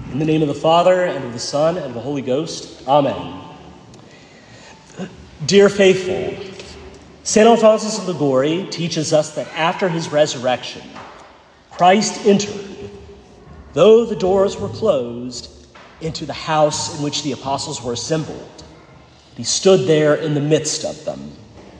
In the name of the Father, and of the Son, and of the Holy Ghost. Amen. Dear faithful, St. Alphonsus of Liguori teaches us that after his resurrection, Christ entered, though the doors were closed, into the house in which the apostles were assembled. He stood there in the midst of them.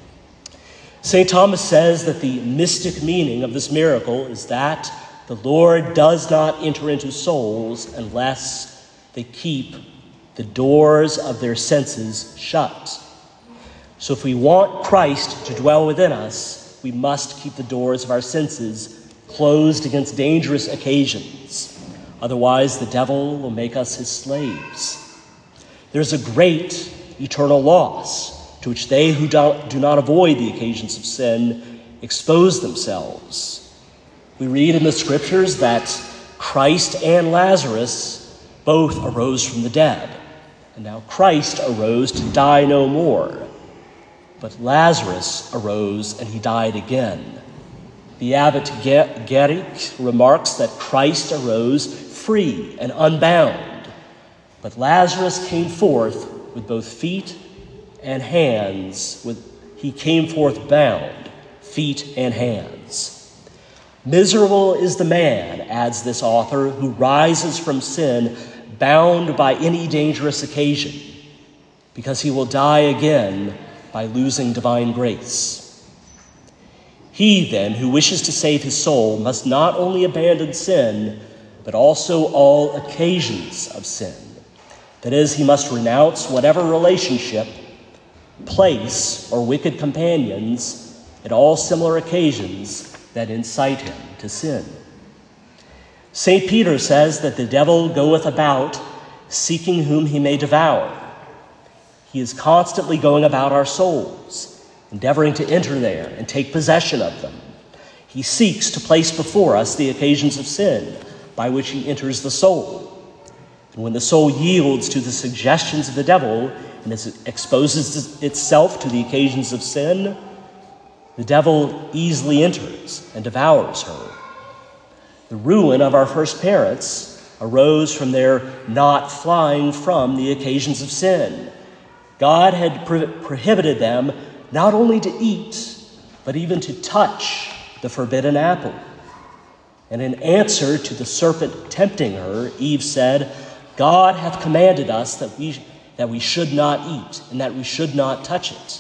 St. Thomas says that the mystic meaning of this miracle is that the Lord does not enter into souls unless they keep the doors of their senses shut. So if we want Christ to dwell within us, we must keep the doors of our senses closed against dangerous occasions. Otherwise, the devil will make us his slaves. There's a great eternal loss to which they who do not avoid the occasions of sin expose themselves. We read in the scriptures that Christ and Lazarus both arose from the dead. And now Christ arose to die no more. But Lazarus arose and he died again. The abbot Guéric remarks that Christ arose free and unbound. But Lazarus came forth with both feet and hands. He came forth bound, feet and hands. Miserable is the man, adds this author, who rises from sin bound by any dangerous occasion, because he will die again by losing divine grace. He, then, who wishes to save his soul must not only abandon sin, but also all occasions of sin. That is, he must renounce whatever relationship, place, or wicked companions at all similar occasions that incite him to sin. St. Peter says that the devil goeth about seeking whom he may devour. He is constantly going about our souls, endeavoring to enter there and take possession of them. He seeks to place before us the occasions of sin by which he enters the soul. And when the soul yields to the suggestions of the devil and exposes itself to the occasions of sin, the devil easily enters and devours her. The ruin of our first parents arose from their not flying from the occasions of sin. God had prohibited them not only to eat, but even to touch the forbidden apple. And in answer to the serpent tempting her, Eve said, God hath commanded us that we should not eat and that we should not touch it.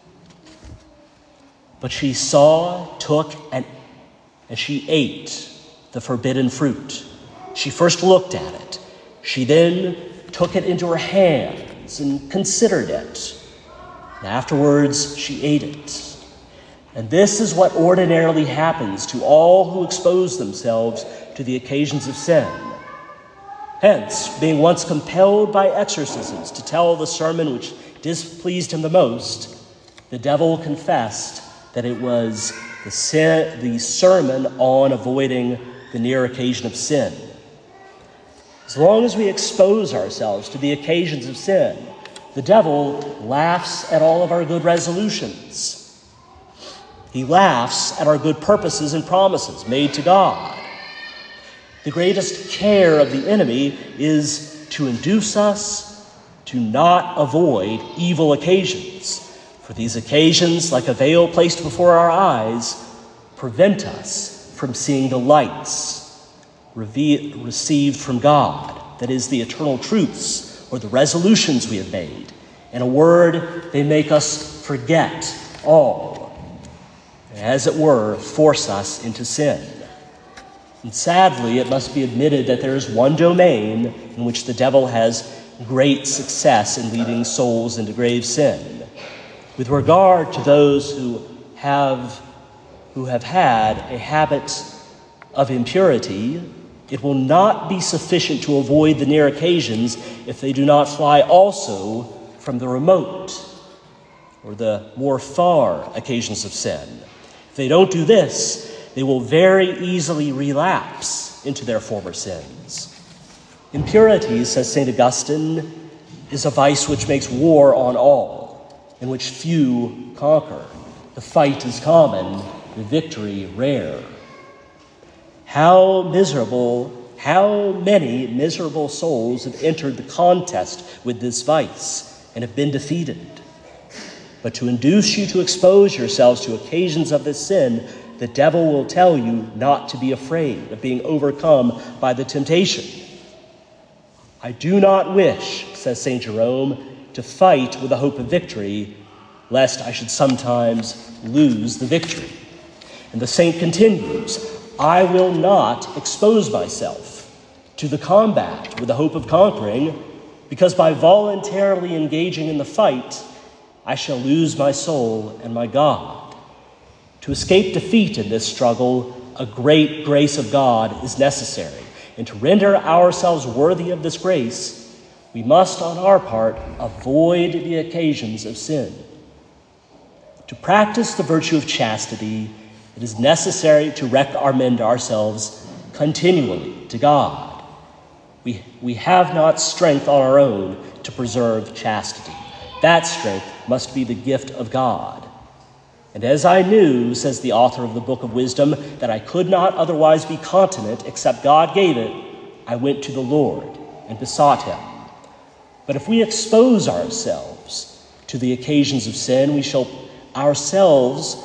But she saw, took, and she ate the forbidden fruit. She first looked at it. She then took it into her hands and considered it. And afterwards, she ate it. And this is what ordinarily happens to all who expose themselves to the occasions of sin. Hence, being once compelled by exorcisms to tell the sermon which displeased him the most, the devil confessed that it was the sermon on avoiding the near occasion of sin. As long as we expose ourselves to the occasions of sin, the devil laughs at all of our good resolutions. He laughs at our good purposes and promises made to God. The greatest care of the enemy is to induce us to not avoid evil occasions. For these occasions, like a veil placed before our eyes, prevent us from seeing the lights received from God, that is, the eternal truths or the resolutions we have made. In a word, they make us forget all, and as it were, force us into sin. And sadly, it must be admitted that there is one domain in which the devil has great success in leading souls into grave sin. With regard to those who have had a habit of impurity, it will not be sufficient to avoid the near occasions if they do not fly also from the remote or the more far occasions of sin. If they don't do this, they will very easily relapse into their former sins. Impurity, says St. Augustine, is a vice which makes war on all, in which few conquer. The fight is common, the victory rare. How miserable how many miserable souls have entered the contest with this vice and have been defeated. But to induce you to expose yourselves to occasions of this sin, the devil will tell you not to be afraid of being overcome by the temptation. I do not wish, says St. Jerome, to fight with the hope of victory, lest I should sometimes lose the victory. And the saint continues, I will not expose myself to the combat with the hope of conquering, because by voluntarily engaging in the fight, I shall lose my soul and my God. To escape defeat in this struggle, a great grace of God is necessary. And to render ourselves worthy of this grace, we must, on our part, avoid the occasions of sin. To practice the virtue of chastity, it is necessary to recommend ourselves continually to God. We have not strength on our own to preserve chastity. That strength must be the gift of God. And as I knew, says the author of the Book of Wisdom, that I could not otherwise be continent except God gave it, I went to the Lord and besought him. But if we expose ourselves to the occasions of sin, we ourselves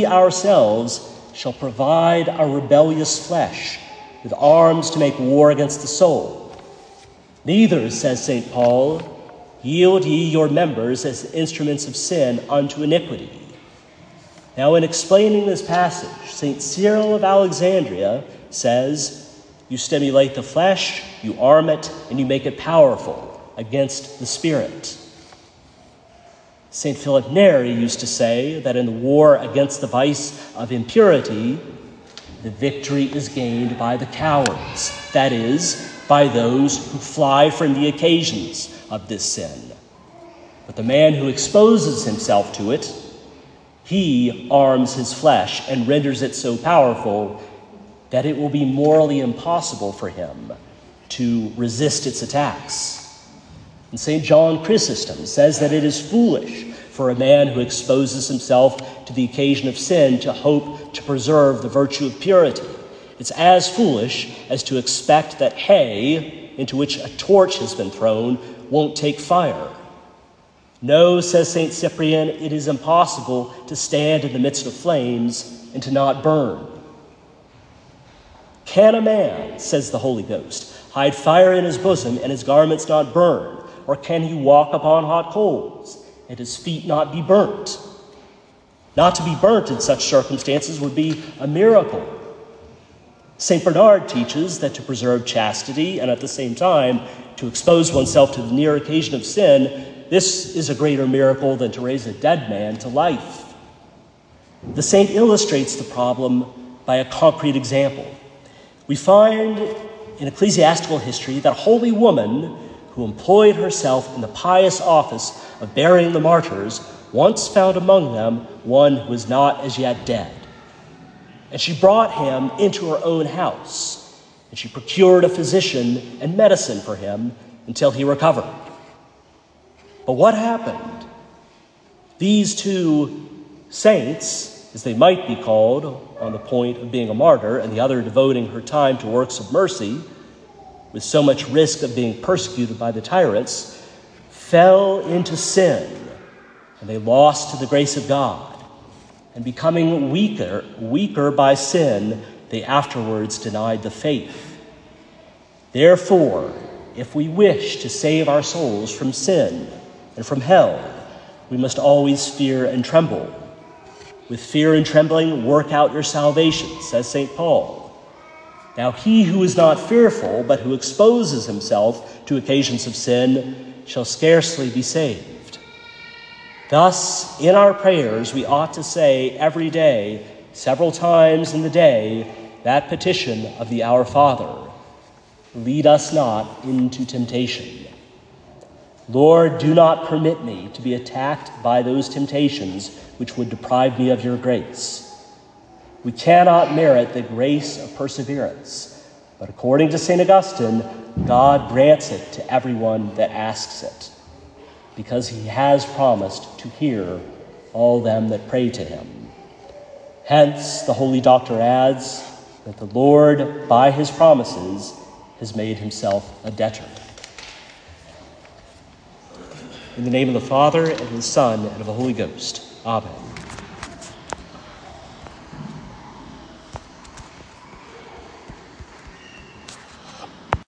shall provide our rebellious flesh with arms to make war against the soul. Neither, says St. Paul, yield ye your members as instruments of sin unto iniquity. Now, in explaining this passage, St. Cyril of Alexandria says, you stimulate the flesh, you arm it, and you make it powerful against the spirit. St. Philip Neri used to say that in the war against the vice of impurity, the victory is gained by the cowards, that is, by those who fly from the occasions of this sin. But the man who exposes himself to it, he arms his flesh and renders it so powerful that it will be morally impossible for him to resist its attacks. And St. John Chrysostom says that it is foolish for a man who exposes himself to the occasion of sin to hope to preserve the virtue of purity. It's as foolish as to expect that hay into which a torch has been thrown won't take fire. No, says St. Cyprian, it is impossible to stand in the midst of flames and to not burn. Can a man, says the Holy Ghost, hide fire in his bosom and his garments not burn? Or can he walk upon hot coals and his feet not be burnt? Not to be burnt in such circumstances would be a miracle. St. Bernard teaches that to preserve chastity and at the same time to expose oneself to the near occasion of sin, this is a greater miracle than to raise a dead man to life. The saint illustrates the problem by a concrete example. We find in ecclesiastical history that a holy woman who employed herself in the pious office of burying the martyrs once found among them one who was not as yet dead. And she brought him into her own house, and she procured a physician and medicine for him until he recovered. But what happened? These two saints, as they might be called, on the point of being a martyr, and the other devoting her time to works of mercy, with so much risk of being persecuted by the tyrants, fell into sin, and they lost the grace of God. And becoming weaker by sin, they afterwards denied the faith. Therefore, if we wish to save our souls from sin and from hell, we must always fear and tremble. With fear and trembling, work out your salvation, says St. Paul. Now he who is not fearful, but who exposes himself to occasions of sin, shall scarcely be saved. Thus, in our prayers, we ought to say every day, several times in the day, that petition of the Our Father: lead us not into temptation. Lord, do not permit me to be attacked by those temptations which would deprive me of your grace. We cannot merit the grace of perseverance, but according to St. Augustine, God grants it to everyone that asks it, because he has promised to hear all them that pray to him. Hence, the holy doctor adds that the Lord, by his promises, has made himself a debtor. In the name of the Father, and of the Son, and of the Holy Ghost. Amen.